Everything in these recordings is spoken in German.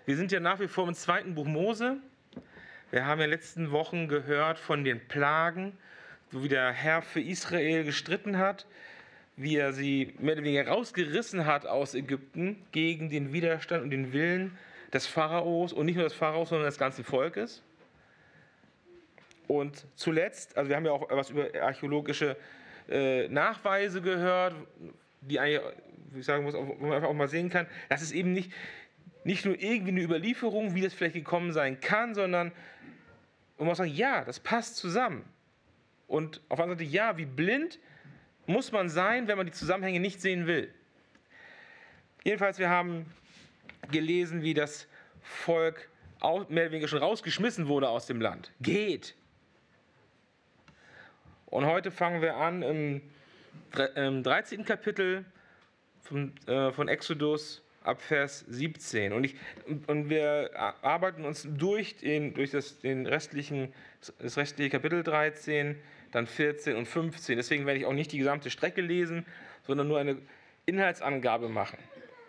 Wir sind ja nach wie vor im 2. Buch Mose. Wir haben ja in den letzten Wochen gehört von den Plagen, wie der Herr für Israel gestritten hat, wie er sie mehr oder weniger rausgerissen hat aus Ägypten gegen den Widerstand und den Willen des Pharaos und nicht nur des Pharaos, sondern des ganzen Volkes. Und zuletzt, also wir haben ja auch was über archäologische Nachweise gehört, die eigentlich, wie ich sagen muss, wo man einfach auch mal sehen kann, dass es eben nicht nur irgendwie eine Überlieferung, wie das vielleicht gekommen sein kann, sondern man muss sagen, ja, das passt zusammen. Und auf der anderen Seite, ja, wie blind muss man sein, wenn man die Zusammenhänge nicht sehen will. Jedenfalls, wir haben gelesen, wie das Volk mehr oder weniger schon rausgeschmissen wurde aus dem Land. Geht! Und heute fangen wir an im 13. Kapitel von Exodus ab Vers 17. Und wir arbeiten uns durch das restliche Kapitel 13, dann 14 und 15. Deswegen werde ich auch nicht die gesamte Strecke lesen, sondern nur eine Inhaltsangabe machen.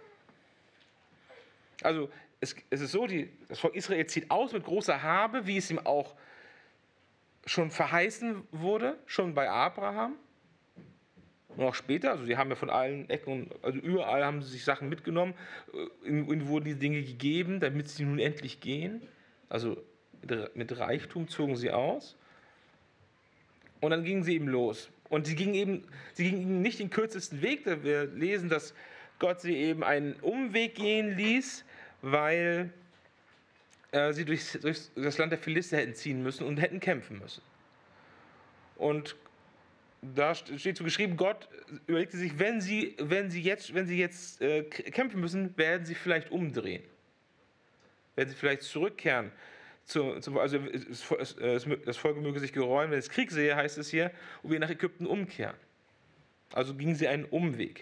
Also es ist so, das Volk Israel zieht aus mit großer Habe, wie es ihm auch schon verheißen wurde, schon bei Abraham. Und auch später, also sie haben ja von allen Ecken, also überall haben sie sich Sachen mitgenommen, ihnen wurden diese Dinge gegeben, damit sie nun endlich gehen. Also mit Reichtum zogen sie aus. Und dann gingen sie eben los. Und sie gingen eben nicht den kürzesten Weg. Wir lesen, dass Gott sie eben einen Umweg gehen ließ, weil sie durch das Land der Philister hätten ziehen müssen und hätten kämpfen müssen. Und da steht so geschrieben, Gott überlegte sich, wenn sie jetzt kämpfen müssen, werden sie vielleicht umdrehen. Werden sie vielleicht zurückkehren. Also das Volk möge sich gereuen, wenn es Krieg sehe, heißt es hier, und wir nach Ägypten umkehren. Also gingen sie einen Umweg.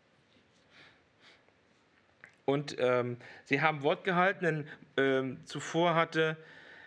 Und sie haben Wort gehalten, denn zuvor hatte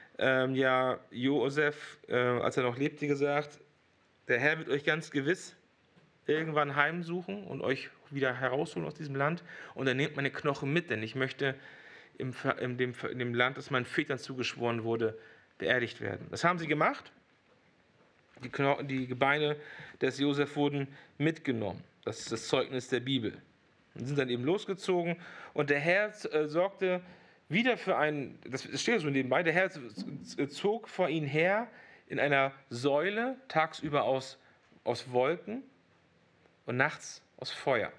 Josef, als er noch lebte, gesagt, der Herr wird euch ganz gewiss irgendwann heimsuchen und euch wieder herausholen aus diesem Land. Und er nehmt meine Knochen mit, denn ich möchte in dem Land, das meinen Vätern zugeschworen wurde, beerdigt werden. Das haben sie gemacht. Die Gebeine des Josef wurden mitgenommen. Das ist das Zeugnis der Bibel. Und sind dann eben losgezogen. Und der Herr sorgte wieder für das steht so nebenbei, der Herr zog vor ihnen her in einer Säule, tagsüber aus Wolken und nachts aus Feuer.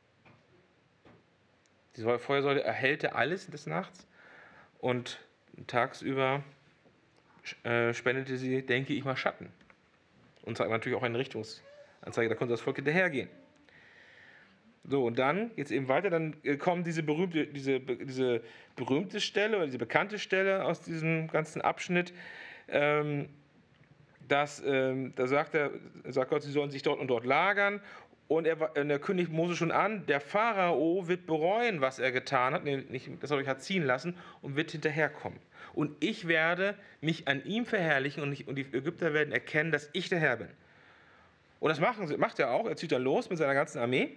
Die Feuersäule erhellte alles des Nachts und tagsüber spendete sie, denke ich mal, Schatten. Und zeigt natürlich auch eine Richtungsanzeige, da konnte das Volk hinterhergehen. So, und dann, jetzt eben weiter, dann kommt diese berühmte Stelle oder diese bekannte Stelle aus diesem ganzen Abschnitt, da sagt Gott, sie sollen sich dort und dort lagern. Und er kündigt Mose schon an, der Pharao wird bereuen, was er getan hat, nämlich, dass er euch hat ziehen lassen, und wird hinterherkommen. Und ich werde mich an ihm verherrlichen und die Ägypter werden erkennen, dass ich der Herr bin. Und das macht er auch. Er zieht dann los mit seiner ganzen Armee.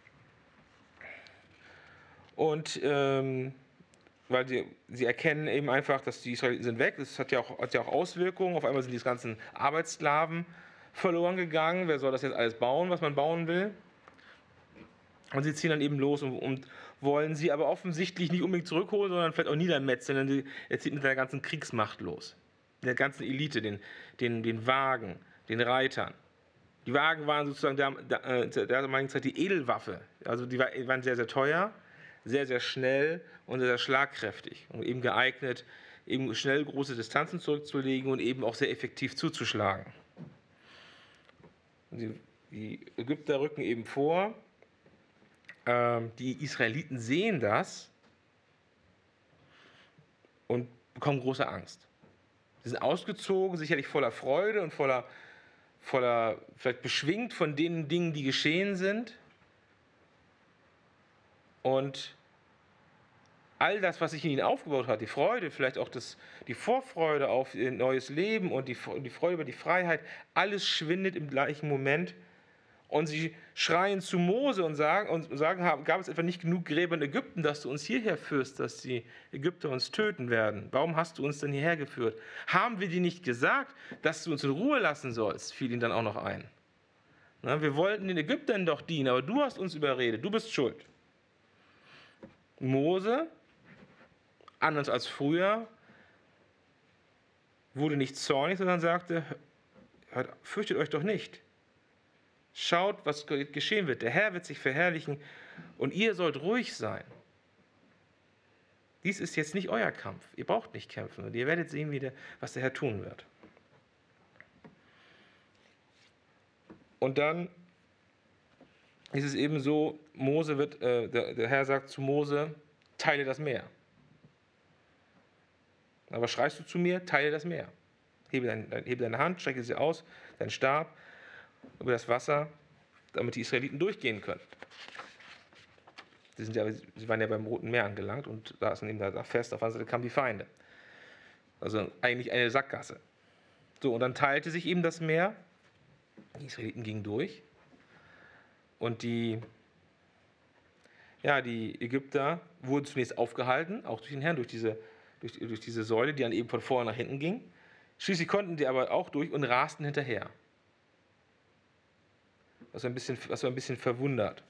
Und weil sie erkennen eben einfach, dass die Israeliten sind weg. Das hat ja auch Auswirkungen. Auf einmal sind die ganzen Arbeitssklaven verloren gegangen. Wer soll das jetzt alles bauen, was man bauen will? Und sie ziehen dann eben los und wollen sie aber offensichtlich nicht unbedingt zurückholen, sondern vielleicht auch niedermetzeln. Denn er zieht mit der ganzen Kriegsmacht los. Der ganzen Elite, den Wagen, den Reitern. Die Wagen waren sozusagen der damaligen Zeit die Edelwaffe. Also die waren sehr, sehr teuer, sehr, sehr schnell und sehr, sehr schlagkräftig. Und eben geeignet, eben schnell große Distanzen zurückzulegen und eben auch sehr effektiv zuzuschlagen. Die Ägypter rücken eben vor. Die Israeliten sehen das und bekommen große Angst. Sie sind ausgezogen, sicherlich voller Freude und voller vielleicht beschwingt von den Dingen, die geschehen sind. Und all das, was sich in ihnen aufgebaut hat, die Freude, vielleicht auch die Vorfreude auf ein neues Leben und die Freude über die Freiheit, alles schwindet im gleichen Moment Und sie schreien zu Mose und sagen, gab es etwa nicht genug Gräber in Ägypten, dass du uns hierher führst, dass die Ägypter uns töten werden? Warum hast du uns denn hierher geführt? Haben wir dir nicht gesagt, dass du uns in Ruhe lassen sollst? Fiel ihnen dann auch noch ein. Na, wir wollten den Ägyptern doch dienen, aber du hast uns überredet, du bist schuld. Mose, anders als früher, wurde nicht zornig, sondern sagte, fürchtet euch doch nicht. Schaut, was geschehen wird. Der Herr wird sich verherrlichen und ihr sollt ruhig sein. Dies ist jetzt nicht euer Kampf. Ihr braucht nicht kämpfen und ihr werdet sehen, was der Herr tun wird. Und dann ist es eben so, der Herr sagt zu Mose, teile das Meer. Aber schreist du zu mir, teile das Meer. Hebe deine Hand, strecke sie aus, deinen Stab über das Wasser, damit die Israeliten durchgehen können. Sie waren ja beim Roten Meer angelangt und saßen eben da fest, auf der Seite kamen die Feinde. Also eigentlich eine Sackgasse. So, und dann teilte sich eben das Meer, die Israeliten gingen durch und die Ägypter wurden zunächst aufgehalten, auch durch den Herrn, durch diese Säule, die dann eben von vorne nach hinten ging. Schließlich konnten die aber auch durch und rasten hinterher. Was ein bisschen verwundert.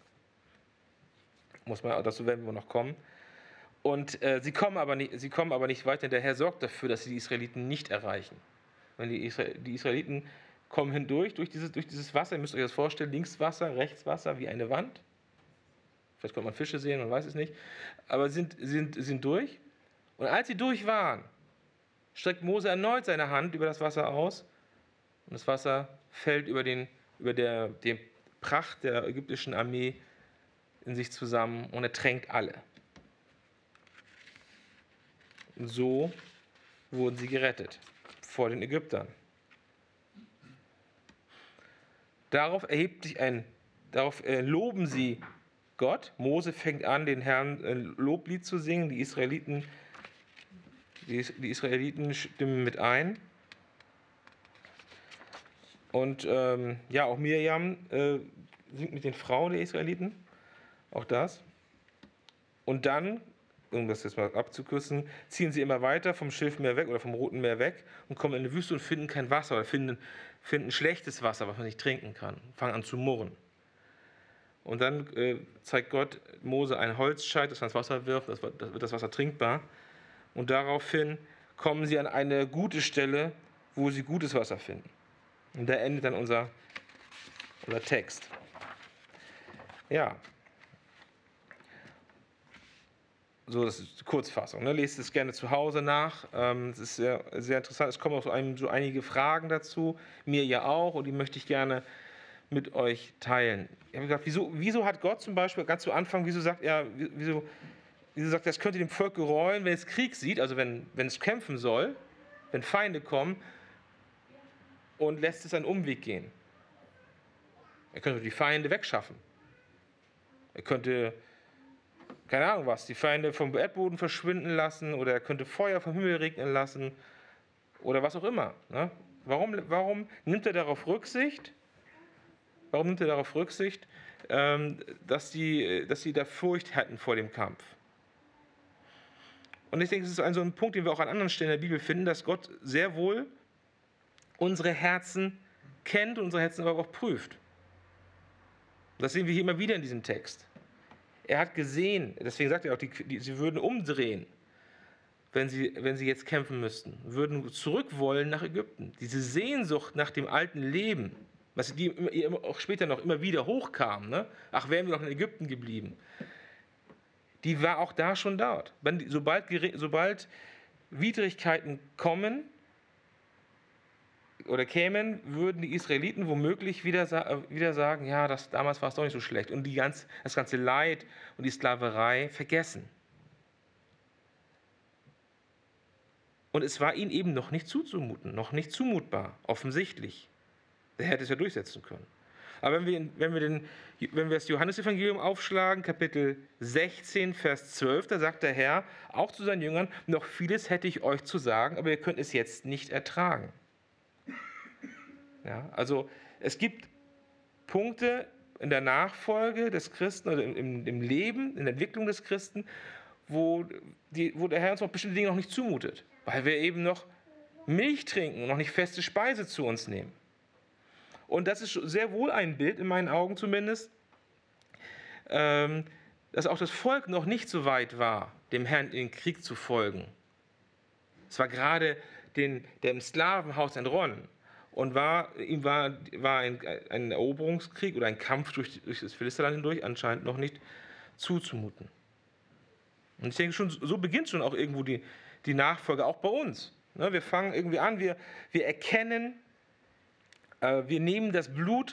Dazu werden wir noch kommen. Und sie kommen aber nicht weiter. Der Herr sorgt dafür, dass sie die Israeliten nicht erreichen. Wenn die Israeliten kommen hindurch, durch dieses Wasser, ihr müsst euch das vorstellen, links Wasser, rechts Wasser, wie eine Wand. Vielleicht konnte man Fische sehen, man weiß es nicht. Aber sind durch. Und als sie durch waren, streckt Mose erneut seine Hand über das Wasser aus und das Wasser fällt über den Pracht der ägyptischen Armee in sich zusammen und ertränkt alle. Und so wurden sie gerettet vor den Ägyptern. Darauf loben sie Gott. Mose fängt an, den Herrn ein Loblied zu singen. Die Israeliten stimmen mit ein. Und auch Mirjam singt mit den Frauen der Israeliten. Auch das. Und dann, um das jetzt mal abzukürzen, ziehen sie immer weiter vom Schilfmeer weg oder vom Roten Meer weg und kommen in die Wüste und finden kein Wasser oder finden schlechtes Wasser, was man nicht trinken kann. Fangen an zu murren. Und dann zeigt Gott Mose einen Holzscheit, das man ins Wasser wirft, das wird das Wasser trinkbar. Und daraufhin kommen sie an eine gute Stelle, wo sie gutes Wasser finden. Und da endet dann unser Text. Ja. So, das ist die Kurzfassung. Ne? Lest es gerne zu Hause nach. Es ist sehr, sehr interessant. Es kommen auch so einige Fragen dazu. Mir ja auch. Und die möchte ich gerne mit euch teilen. Ich habe gesagt, wieso hat Gott zum Beispiel ganz zu Anfang, wieso sagt er, es könnte dem Volk gereuen, wenn es Krieg sieht, also wenn es kämpfen soll, wenn Feinde kommen, und lässt es einen Umweg gehen. Er könnte die Feinde wegschaffen. Er könnte, keine Ahnung was, die Feinde vom Erdboden verschwinden lassen oder er könnte Feuer vom Himmel regnen lassen oder was auch immer. Ne? Warum nimmt er darauf Rücksicht? Dass sie da Furcht hatten vor dem Kampf? Und ich denke, es ist so ein Punkt, den wir auch an anderen Stellen in der Bibel finden, dass Gott sehr wohl unsere Herzen kennt und unsere Herzen aber auch prüft. Das sehen wir hier immer wieder in diesem Text. Er hat gesehen, deswegen sagt er auch, sie würden umdrehen, wenn sie jetzt kämpfen müssten, würden zurück wollen nach Ägypten. Diese Sehnsucht nach dem alten Leben, was die auch später noch immer wieder hochkam, ne? Ach, wären wir noch in Ägypten geblieben. Die war auch da schon dort. Sobald Widrigkeiten kommen oder kämen, würden die Israeliten womöglich wieder sagen, ja, damals war es doch nicht so schlecht und das ganze Leid und die Sklaverei vergessen. Und es war ihnen eben noch nicht zuzumuten, noch nicht zumutbar, offensichtlich. Der hätte es ja durchsetzen können. Aber wenn wir das Johannesevangelium aufschlagen, Kapitel 16, Vers 12, da sagt der Herr auch zu seinen Jüngern, noch vieles hätte ich euch zu sagen, aber ihr könnt es jetzt nicht ertragen. Ja, also es gibt Punkte in der Nachfolge des Christen oder im Leben, in der Entwicklung des Christen, wo der Herr uns noch bestimmte Dinge noch nicht zumutet, weil wir eben noch Milch trinken und noch nicht feste Speise zu uns nehmen. Und das ist sehr wohl ein Bild, in meinen Augen zumindest, dass auch das Volk noch nicht so weit war, dem Herrn in den Krieg zu folgen. Es war gerade der im Sklavenhaus entronnen und ihm war ein Eroberungskrieg oder ein Kampf durch das Philisterland hindurch anscheinend noch nicht zuzumuten. Und ich denke schon, so beginnt schon auch irgendwo die Nachfolge, auch bei uns. Ne, wir fangen irgendwie an, wir erkennen, wir nehmen das Blut,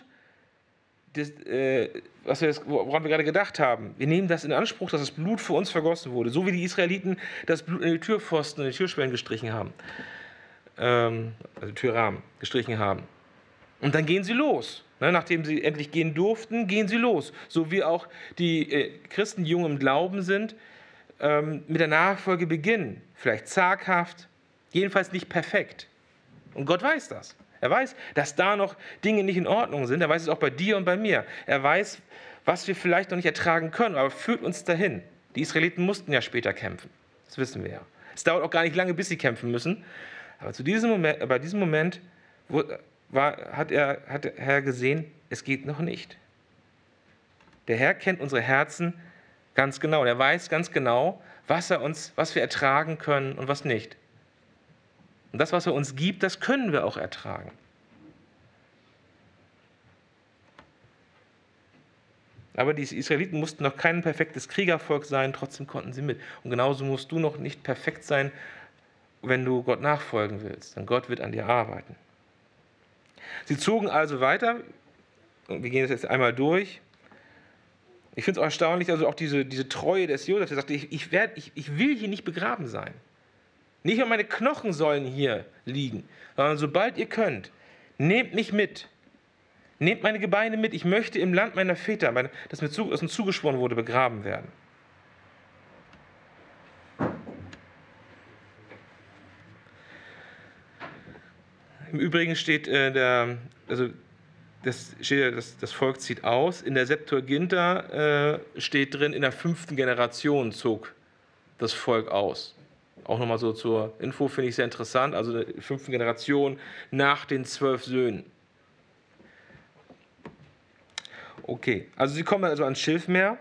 woran wir gerade gedacht haben, wir nehmen das in Anspruch, dass das Blut für uns vergossen wurde, so wie die Israeliten das Blut in die Türpfosten und die Türschwellen gestrichen haben, also Türrahmen gestrichen haben. Und dann gehen sie los. Ne, nachdem sie endlich gehen durften, gehen sie los. So wie auch die Christen, die jung im Glauben sind, mit der Nachfolge beginnen. Vielleicht zaghaft, jedenfalls nicht perfekt. Und Gott weiß das. Er weiß, dass da noch Dinge nicht in Ordnung sind. Er weiß es auch bei dir und bei mir. Er weiß, was wir vielleicht noch nicht ertragen können, aber führt uns dahin. Die Israeliten mussten ja später kämpfen. Das wissen wir ja. Es dauert auch gar nicht lange, bis sie kämpfen müssen. Aber bei diesem Moment hat der Herr gesehen, es geht noch nicht. Der Herr kennt unsere Herzen ganz genau. Und er weiß ganz genau, was wir ertragen können und was nicht. Und das, was er uns gibt, das können wir auch ertragen. Aber die Israeliten mussten noch kein perfektes Kriegervolk sein, trotzdem konnten sie mit. Und genauso musst du noch nicht perfekt sein, wenn du Gott nachfolgen willst. Denn Gott wird an dir arbeiten. Sie zogen also weiter. Und wir gehen das jetzt einmal durch. Ich finde es auch erstaunlich, also auch diese Treue des Josef, der sagte, ich will hier nicht begraben sein. Nicht nur meine Knochen sollen hier liegen, sondern sobald ihr könnt, nehmt mich mit. Nehmt meine Gebeine mit. Ich möchte im Land meiner Väter, das uns zugeschworen wurde, begraben werden. Im Übrigen steht, das Volk zieht aus. In der Septuaginta steht drin, in der 5. Generation zog das Volk aus. Auch nochmal so zur Info, finde ich sehr interessant. Also die 5. Generation nach den 12 Söhnen. Okay, also sie kommen also ans Schilfmeer.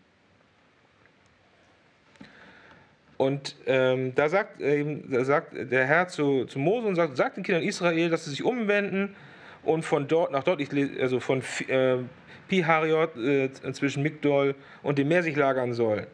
Und da sagt der Herr zu Mose und sagt den Kindern Israel, dass sie sich umwenden und von dort nach dort, also von Pi-Hariot zwischen Migdol und dem Meer sich lagern sollen.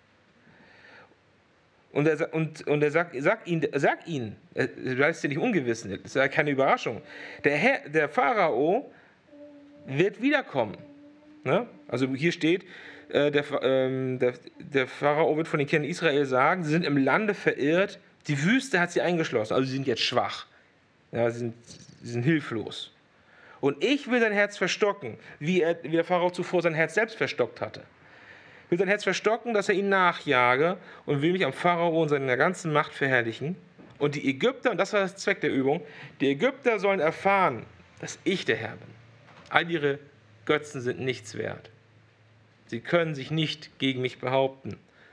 Und er sagt ihnen, du bleibst dir nicht ungewiss, das ist ja keine Überraschung. Der Pharao wird wiederkommen. Ne? Also hier steht, der Pharao wird von den Kindern Israel sagen, sie sind im Lande verirrt, die Wüste hat sie eingeschlossen, also sie sind jetzt schwach, ja, sie sind hilflos. Und ich will sein Herz verstocken, wie der Pharao zuvor sein Herz selbst verstockt hatte. Ich will sein Herz verstocken, dass er ihn nachjage und will mich am Pharao und seiner ganzen Macht verherrlichen. Und die Ägypter, und das war das Zweck der Übung, die Ägypter sollen erfahren, dass ich der Herr bin. All ihre Götzen sind nichts wert. Sie können sich nicht gegen mich behaupten.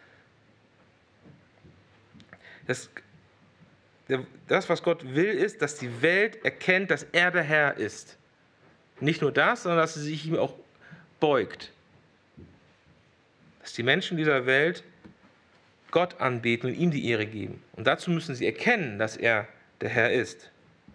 Das, was Gott will, ist, dass die Welt erkennt, dass er der Herr ist. Nicht nur das, sondern dass sie sich ihm auch beugt. Dass die Menschen dieser Welt Gott anbeten und ihm die Ehre geben. Und dazu müssen sie erkennen, dass er der Herr ist.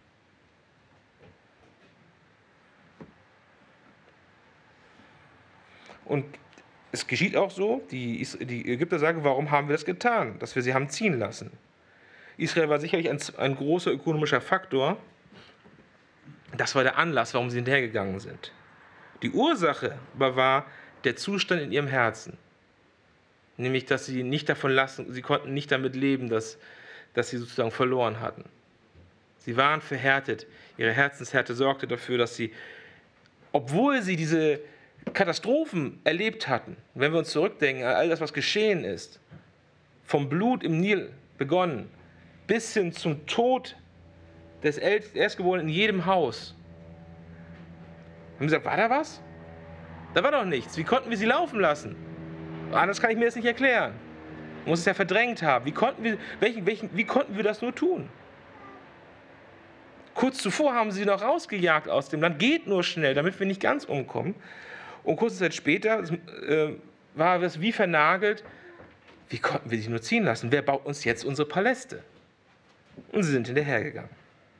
Und es geschieht auch so, die Ägypter sagen, warum haben wir das getan, dass wir sie haben ziehen lassen. Israel war sicherlich ein großer ökonomischer Faktor. Das war der Anlass, warum sie hinterhergegangen sind. Die Ursache aber war der Zustand in ihrem Herzen. Nämlich, dass sie konnten nicht damit leben, dass sie sozusagen verloren hatten. Sie waren verhärtet. Ihre Herzenshärte sorgte dafür, dass sie, obwohl sie diese Katastrophen erlebt hatten, wenn wir uns zurückdenken an all das, was geschehen ist, vom Blut im Nil begonnen, bis hin zum Tod des Erstgeborenen in jedem Haus, haben sie gesagt, war da was? Da war doch nichts. Wie konnten wir sie laufen lassen? Anders kann ich mir das nicht erklären. Man muss es ja verdrängt haben. Wie konnten wir das nur tun? Kurz zuvor haben sie noch rausgejagt aus dem Land. Geht nur schnell, damit wir nicht ganz umkommen. Und kurze Zeit später war es wie vernagelt. Wie konnten wir sie nur ziehen lassen? Wer baut uns jetzt unsere Paläste? Und sie sind hinterhergegangen.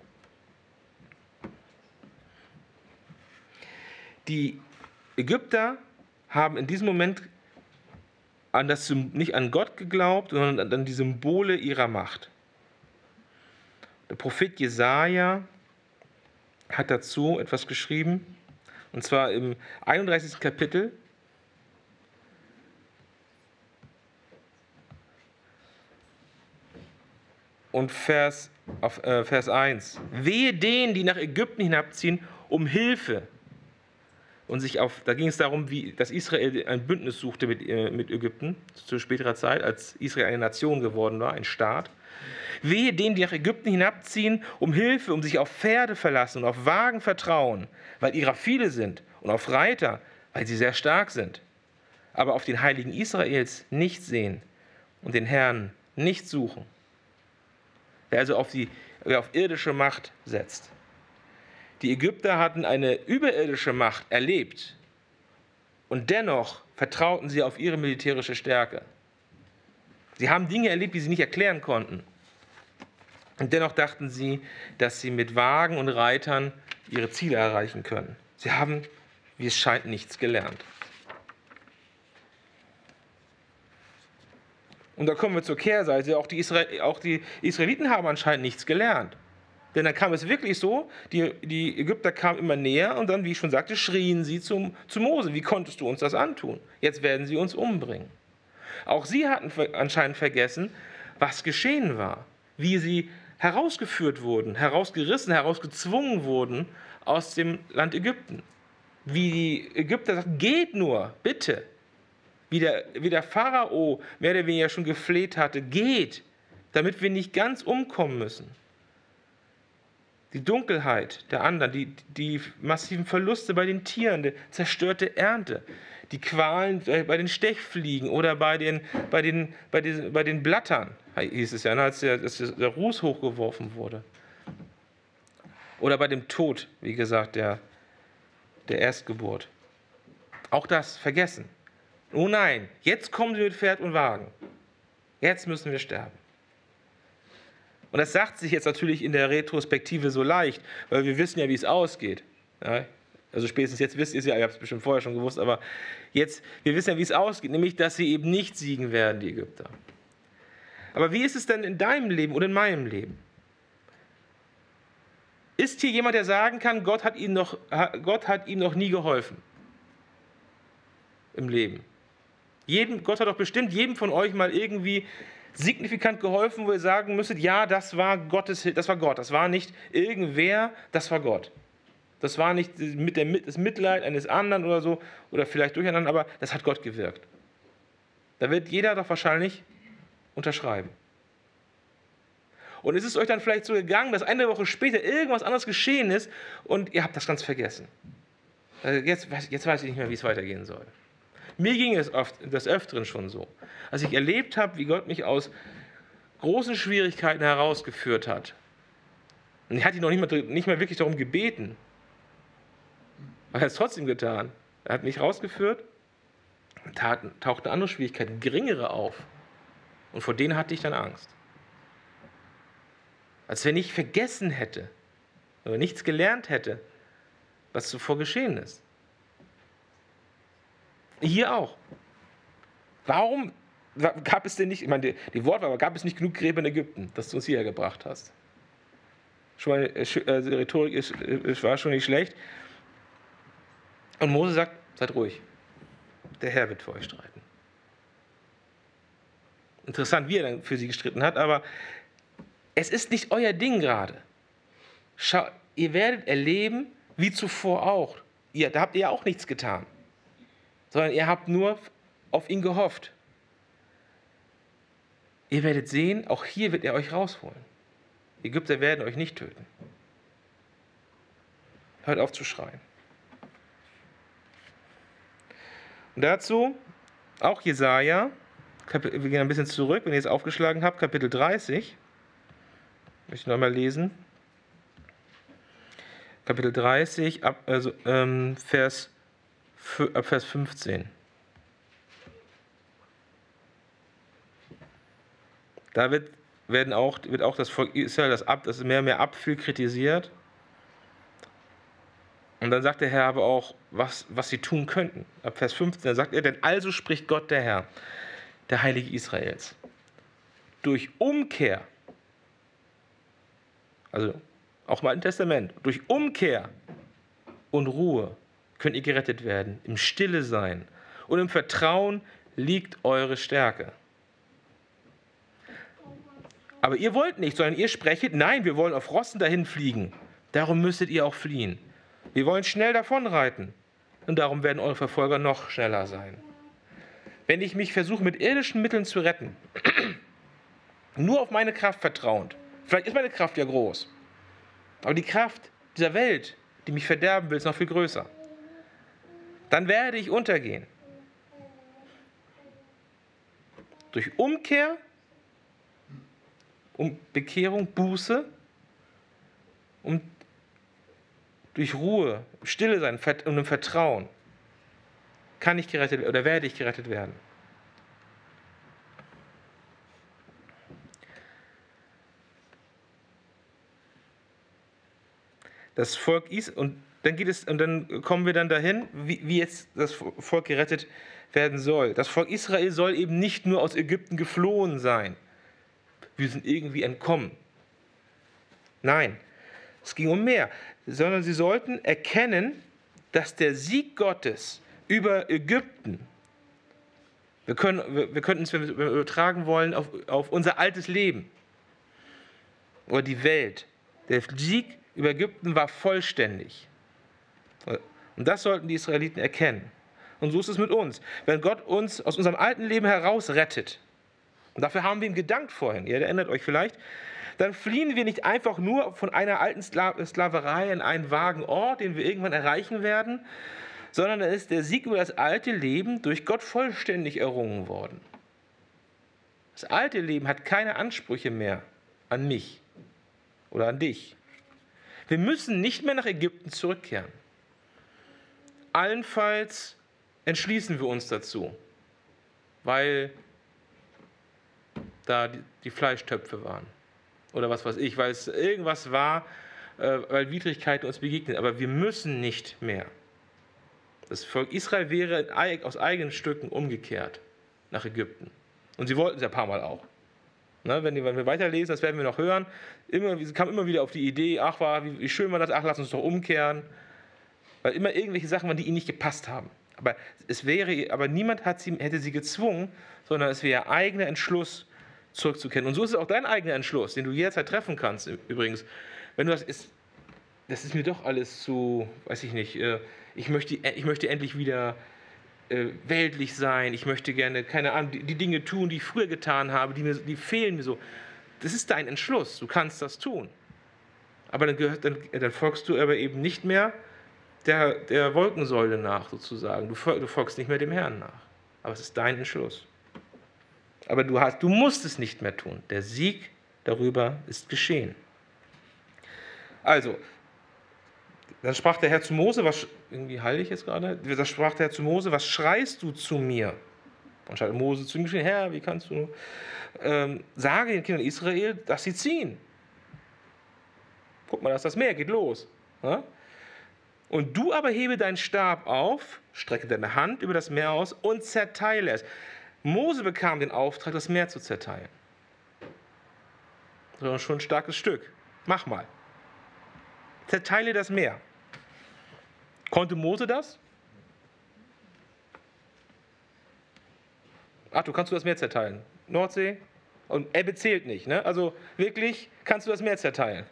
Die Ägypter haben in diesem Moment nicht an Gott geglaubt, sondern an die Symbole ihrer Macht. Der Prophet Jesaja hat dazu etwas geschrieben, und zwar im 31. Kapitel. Und Vers 1. Wehe denen, die nach Ägypten hinabziehen, um Hilfe. Und da ging es darum, dass Israel ein Bündnis suchte mit Ägypten zu späterer Zeit, als Israel eine Nation geworden war, ein Staat. Wehe denen, die nach Ägypten hinabziehen, um Hilfe, um sich auf Pferde verlassen und auf Wagen vertrauen, weil ihrer viele sind, und auf Reiter, weil sie sehr stark sind, aber auf den Heiligen Israels nicht sehen und den Herrn nicht suchen. Wer also auf irdische Macht setzt. Die Ägypter hatten eine überirdische Macht erlebt und dennoch vertrauten sie auf ihre militärische Stärke. Sie haben Dinge erlebt, die sie nicht erklären konnten. Und dennoch dachten sie, dass sie mit Wagen und Reitern ihre Ziele erreichen können. Sie haben, wie es scheint, nichts gelernt. Und da kommen wir zur Kehrseite. Auch die Israeliten haben anscheinend nichts gelernt. Denn dann kam es wirklich so, die Ägypter kamen immer näher und dann, wie ich schon sagte, schrien sie zu Mose: Wie konntest du uns das antun? Jetzt werden sie uns umbringen. Auch sie hatten anscheinend vergessen, was geschehen war. Wie sie herausgeführt wurden, herausgerissen, herausgezwungen wurden aus dem Land Ägypten. Wie die Ägypter sagten: Geht nur, bitte. Wie der Pharao mehr oder weniger schon gefleht hatte: Geht, damit wir nicht ganz umkommen müssen. Die Dunkelheit der anderen, die massiven Verluste bei den Tieren, die zerstörte Ernte, die Qualen bei den Stechfliegen oder bei den Blattern, hieß es ja, als der Ruß hochgeworfen wurde. Oder bei dem Tod, wie gesagt, der Erstgeburt. Auch das vergessen. Oh nein, jetzt kommen sie mit Pferd und Wagen. Jetzt müssen wir sterben. Und das sagt sich jetzt natürlich in der Retrospektive so leicht, weil wir wissen ja, wie es ausgeht. Ja, also spätestens jetzt wisst ihr es ja, ihr habt es bestimmt vorher schon gewusst, aber jetzt, wir wissen ja, wie es ausgeht, nämlich, dass sie eben nicht siegen werden, die Ägypter. Aber wie ist es denn in deinem Leben oder in meinem Leben? Ist hier jemand, der sagen kann, Gott hat ihm noch nie geholfen im Leben? Gott hat doch bestimmt jedem von euch mal irgendwie signifikant geholfen, wo ihr sagen müsstet: Ja, das war Gott, das war nicht irgendwer, das war Gott. Das war nicht das Mitleid eines anderen oder so, oder vielleicht durcheinander, aber das hat Gott gewirkt. Da wird jeder doch wahrscheinlich unterschreiben. Und ist es euch dann vielleicht so gegangen, dass eine Woche später irgendwas anderes geschehen ist und ihr habt das ganz vergessen? Jetzt weiß ich nicht mehr, wie es weitergehen soll. Mir ging es des Öfteren schon so, als ich erlebt habe, wie Gott mich aus großen Schwierigkeiten herausgeführt hat. Und ich hatte ihn noch nicht mal wirklich darum gebeten, aber er hat es trotzdem getan. Er hat mich rausgeführt, dann tauchten andere Schwierigkeiten, geringere auf. Und vor denen hatte ich dann Angst. Als wenn ich vergessen hätte oder nichts gelernt hätte, was zuvor geschehen ist. Hier auch. Warum gab es denn nicht, ich meine, die Wortwahl, gab es nicht genug Gräber in Ägypten, dass du uns hierher gebracht hast? Schon mal, die Rhetorik war schon nicht schlecht. Und Mose sagt: Seid ruhig, der Herr wird für euch streiten. Interessant, wie er dann für sie gestritten hat, aber es ist nicht euer Ding gerade. Ihr werdet erleben, wie zuvor auch. Da habt ihr ja auch nichts getan, sondern ihr habt nur auf ihn gehofft. Ihr werdet sehen, auch hier wird er euch rausholen. Die Ägypter werden euch nicht töten. Hört auf zu schreien. Und dazu auch Jesaja, wir gehen ein bisschen zurück, wenn ihr es aufgeschlagen habt, Kapitel 30. Möchte ich nochmal lesen. Kapitel 30, Vers 15. Da wird auch das Volk Israel, das mehr und mehr abfiel, kritisiert. Und dann sagt der Herr aber auch, was sie tun könnten. Ab Vers 15, da sagt er, denn also spricht Gott der Herr, der Heilige Israels. Durch Umkehr, also auch im Alten Testament, durch Umkehr und Ruhe könnt ihr gerettet werden, im Stille sein und im Vertrauen liegt eure Stärke. Aber ihr wollt nicht, sondern ihr sprechet, nein, wir wollen auf Rossen dahin fliegen. Darum müsstet ihr auch fliehen. Wir wollen schnell davonreiten und darum werden eure Verfolger noch schneller sein. Wenn ich mich versuche, mit irdischen Mitteln zu retten, nur auf meine Kraft vertrauend, vielleicht ist meine Kraft ja groß, aber die Kraft dieser Welt, die mich verderben will, ist noch viel größer. Dann werde ich untergehen. Durch Umkehr, um Bekehrung, Buße, um durch Ruhe, Stille sein und im Vertrauen kann ich gerettet oder werde ich gerettet werden. Das Volk und dann kommen wir dann dahin, wie jetzt das Volk gerettet werden soll. Das Volk Israel soll eben nicht nur aus Ägypten geflohen sein. Wir sind irgendwie entkommen. Nein, es ging um mehr, sondern sie sollten erkennen, dass der Sieg Gottes über Ägypten, wir könnten es, wenn wir übertragen wollen, auf unser altes Leben oder die Welt, der Sieg über Ägypten war vollständig. Und das sollten die Israeliten erkennen. Und so ist es mit uns. Wenn Gott uns aus unserem alten Leben heraus rettet, und dafür haben wir ihm gedankt vorhin, ihr erinnert euch vielleicht, dann fliehen wir nicht einfach nur von einer alten Sklaverei in einen vagen Ort, den wir irgendwann erreichen werden, sondern dann ist der Sieg über das alte Leben durch Gott vollständig errungen worden. Das alte Leben hat keine Ansprüche mehr an mich oder an dich. Wir müssen nicht mehr nach Ägypten zurückkehren. Allenfalls entschließen wir uns dazu, weil da die Fleischtöpfe waren. Oder was weiß ich, weil es irgendwas war, weil Widrigkeiten uns begegnen. Aber wir müssen nicht mehr. Das Volk Israel wäre aus eigenen Stücken umgekehrt nach Ägypten. Und sie wollten es ja ein paar Mal auch. Ne, wenn wir weiterlesen, das werden wir noch hören, sie kamen immer wieder auf die Idee, ach, wie schön war das, ach, lass uns doch umkehren. Weil immer irgendwelche Sachen waren, die ihnen nicht gepasst haben. Aber niemand hätte sie gezwungen, sondern es wäre ihr eigener Entschluss, zurückzukehren. Und so ist es auch dein eigener Entschluss, den du jederzeit treffen kannst, übrigens. Wenn du das ist mir doch alles zu, weiß ich nicht, ich möchte endlich wieder weltlich sein, ich möchte gerne, keine Ahnung, die Dinge tun, die ich früher getan habe, die fehlen mir so. Das ist dein Entschluss, du kannst das tun. Aber dann folgst du aber eben nicht mehr der Wolkensäule nach, sozusagen. Du folgst nicht mehr dem Herrn nach. Aber es ist dein Entschluss. Aber du musst es nicht mehr tun. Der Sieg darüber ist geschehen. Also, dann sprach der Herr zu Mose, irgendwie heile ich jetzt gerade, da sprach der Herr zu Mose, was schreist du zu mir? Und hat Mose zu ihm geschrien, Herr, wie kannst du sage den Kindern Israel, dass sie ziehen. Guck mal, da ist das Meer, geht los. Ja? Und du aber hebe deinen Stab auf, strecke deine Hand über das Meer aus und zerteile es. Mose bekam den Auftrag, das Meer zu zerteilen. Das ist schon ein starkes Stück. Mach mal. Zerteile das Meer. Konnte Mose das? Ach, kannst du das Meer zerteilen? Nordsee? Und Ebbe zählt nicht, ne? Also wirklich, kannst du das Meer zerteilen?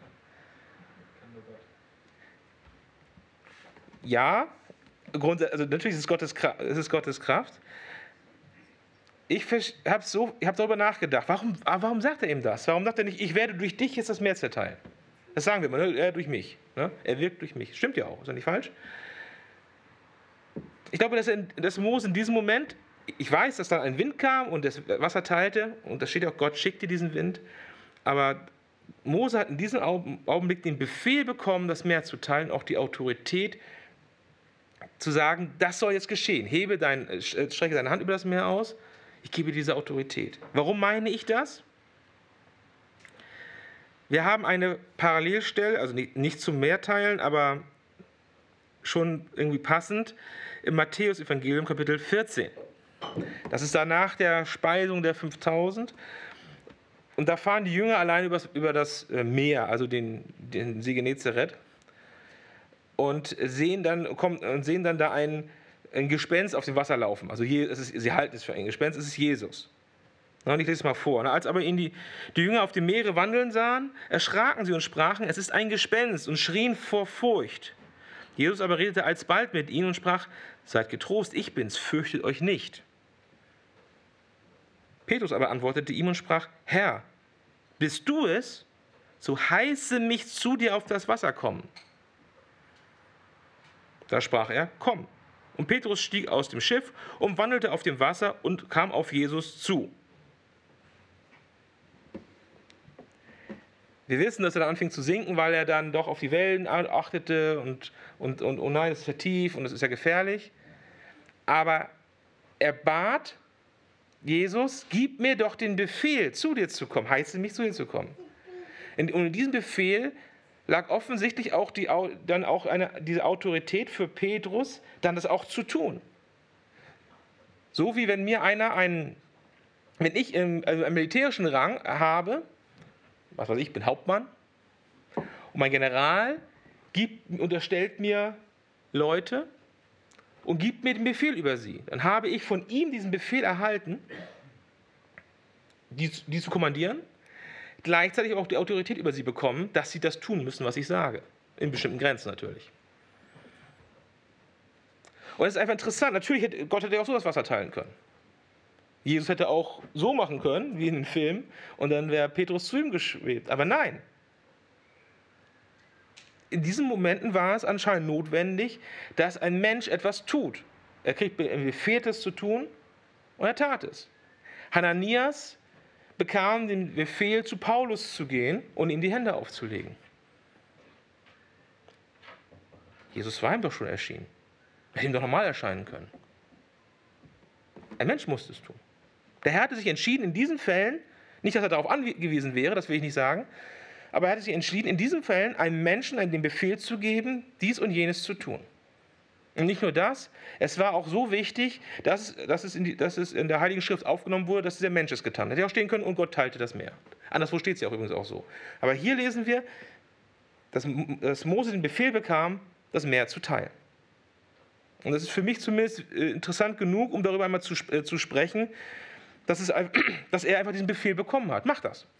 Ja, also natürlich ist es Gottes Kraft. Ich habe darüber nachgedacht, warum sagt er ihm das? Warum sagt er nicht, ich werde durch dich jetzt das Meer zerteilen? Das sagen wir immer, ne? Er durch mich. Ne? Er wirkt durch mich. Stimmt ja auch, ist ja nicht falsch. Ich glaube, dass Mose in diesem Moment, ich weiß, dass da ein Wind kam und das Wasser teilte, und da steht auch, Gott schickte diesen Wind, aber Mose hat in diesem Augenblick den Befehl bekommen, das Meer zu teilen, auch die Autorität zu sagen, das soll jetzt geschehen. Strecke deine Hand über das Meer aus, ich gebe diese Autorität. Warum meine ich das? Wir haben eine Parallelstelle, also nicht zum Meer teilen, aber schon irgendwie passend, im Matthäus-Evangelium, Kapitel 14. Das ist danach der Speisung der 5000. Und da fahren die Jünger allein über das Meer, also den See Genezareth, und sehen dann da ein Gespenst auf dem Wasser laufen. Also sie halten es für ein Gespenst, es ist Jesus. Und ich lese es mal vor. Als aber ihn die Jünger auf dem Meere wandeln sahen, erschraken sie und sprachen, es ist ein Gespenst, und schrien vor Furcht. Jesus aber redete alsbald mit ihnen und sprach, seid getrost, ich bin's, fürchtet euch nicht. Petrus aber antwortete ihm und sprach, Herr, bist du es? So heiße mich zu dir auf das Wasser kommen. Da sprach er, komm. Und Petrus stieg aus dem Schiff und wandelte auf dem Wasser und kam auf Jesus zu. Wir wissen, dass er dann anfing zu sinken, weil er dann doch auf die Wellen achtete und oh nein, das ist ja tief und das ist ja gefährlich. Aber er bat Jesus, gib mir doch den Befehl, zu dir zu kommen, heiße mich, zu dir zu kommen. Und in diesem Befehl lag offensichtlich auch diese Autorität für Petrus, dann das auch zu tun. So wie wenn mir wenn ich einen militärischen Rang habe, was weiß ich bin Hauptmann, und mein General unterstellt mir Leute und gibt mir den Befehl über sie. Dann habe ich von ihm diesen Befehl erhalten, die zu kommandieren, gleichzeitig auch die Autorität über sie bekommen, dass sie das tun müssen, was ich sage. In bestimmten Grenzen natürlich. Und es ist einfach interessant. Natürlich Gott hätte auch so das Wasser teilen können. Jesus hätte auch so machen können, wie in den Filmen, und dann wäre Petrus zu ihm geschwebt. Aber nein. In diesen Momenten war es anscheinend notwendig, dass ein Mensch etwas tut. Er kriegt einen Befehl, es zu tun, und er tat es. Hananias bekam den Befehl, zu Paulus zu gehen und ihm die Hände aufzulegen. Jesus war ihm doch schon erschienen. Er hätte ihm doch normal erscheinen können. Ein Mensch musste es tun. Der Herr hatte sich entschieden, in diesen Fällen, nicht, dass er darauf angewiesen wäre, das will ich nicht sagen, aber er hatte sich entschieden, in diesen Fällen einem Menschen den Befehl zu geben, dies und jenes zu tun. Und nicht nur das, es war auch so wichtig, dass es in der Heiligen Schrift aufgenommen wurde, dass dieser Mensch es getan hat. Hätte auch stehen können, und Gott teilte das Meer. Anderswo steht es ja auch übrigens auch so. Aber hier lesen wir, dass Mose den Befehl bekam, das Meer zu teilen. Und das ist für mich zumindest interessant genug, um darüber einmal zu sprechen, dass er einfach diesen Befehl bekommen hat. Mach das.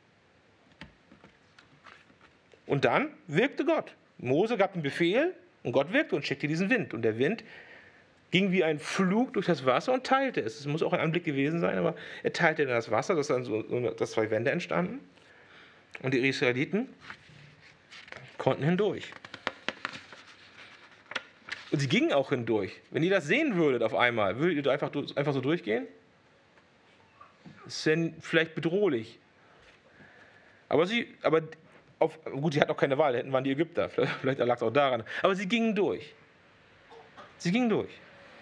Und dann wirkte Gott. Mose gab den Befehl und Gott wirkte und schickte diesen Wind. Und der Wind ging wie ein Flug durch das Wasser und teilte es. Es muss auch ein Anblick gewesen sein, aber er teilte dann das Wasser, dass zwei Wände entstanden. Und die Israeliten konnten hindurch. Und sie gingen auch hindurch. Wenn ihr das sehen würdet auf einmal, würdet ihr einfach so durchgehen? Das ist ja vielleicht bedrohlich. Aber die hatten auch keine Wahl, hätten waren die Ägypter. Vielleicht lag es auch daran. Aber sie gingen durch. Sie gingen durch.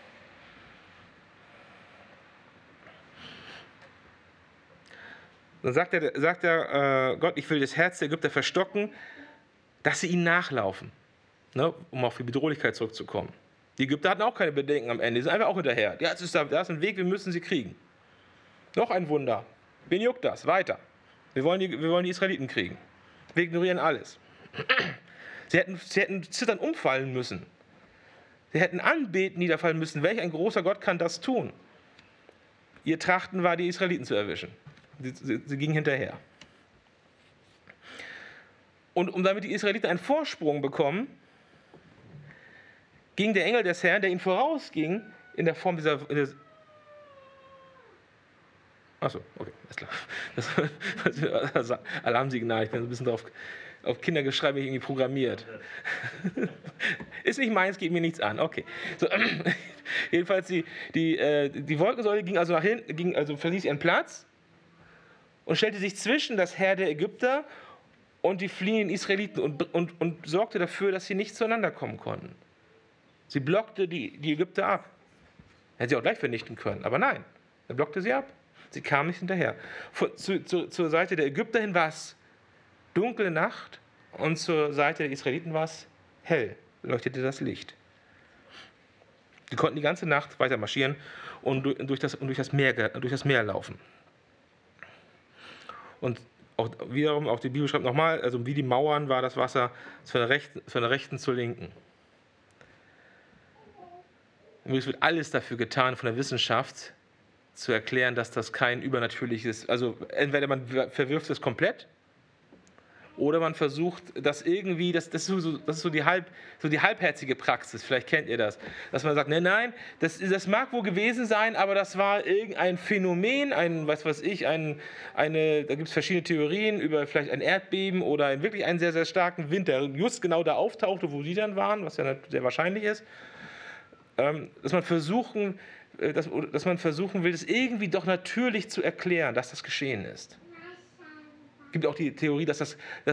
Dann sagt Gott, ich will das Herz der Ägypter verstocken, dass sie ihnen nachlaufen. Ne, um auf die Bedrohlichkeit zurückzukommen. Die Ägypter hatten auch keine Bedenken am Ende, die sind einfach auch hinterher. Ja, da ist ein Weg, wir müssen sie kriegen. Noch ein Wunder. Wen juckt das? Weiter. Wir wollen die Israeliten kriegen. Wir ignorieren alles. Sie hätten zitternd umfallen müssen. Sie hätten anbeten niederfallen müssen. Welch ein großer Gott kann das tun? Ihr Trachten war, die Israeliten zu erwischen. Sie gingen hinterher. Und damit die Israeliten einen Vorsprung bekommen, ging der Engel des Herrn, der ihnen vorausging, in der Form dieser... Achso, okay, ist klar. Das Alarmsignal, ich bin ein bisschen drauf Auf Kindergeschrei bin ich irgendwie programmiert. Ist nicht meins, geht mir nichts an. Okay. So, jedenfalls, die Wolkensäule ging also nach hinten, verließ ihren Platz und stellte sich zwischen das Heer der Ägypter und die fliehenden Israeliten und sorgte dafür, dass sie nicht zueinander kommen konnten. Sie blockte die Ägypter ab. Hätte sie auch gleich vernichten können, aber nein, er blockte sie ab. Sie kamen nicht hinterher. Zur Seite der Ägypter hin war es dunkle Nacht und zur Seite der Israeliten war es hell, leuchtete das Licht. Sie konnten die ganze Nacht weiter marschieren und durch das Meer laufen. Und auch wiederum, auch die Bibel schreibt nochmal, also wie die Mauern war das Wasser von der rechten zur linken. Und es wird alles dafür getan von der Wissenschaft, zu erklären, dass das kein übernatürliches, also entweder man verwirft es komplett oder man versucht, das irgendwie, das ist so die halbherzige Praxis, vielleicht kennt ihr das, dass man sagt, nein, das mag wohl gewesen sein, aber das war irgendein Phänomen, da gibt es verschiedene Theorien über vielleicht ein Erdbeben oder wirklich einen sehr, sehr starken Wind, der just genau da auftauchte, wo die dann waren, was ja sehr wahrscheinlich ist, dass man versuchen will, das irgendwie doch natürlich zu erklären, dass das geschehen ist. Es gibt auch die Theorie, dass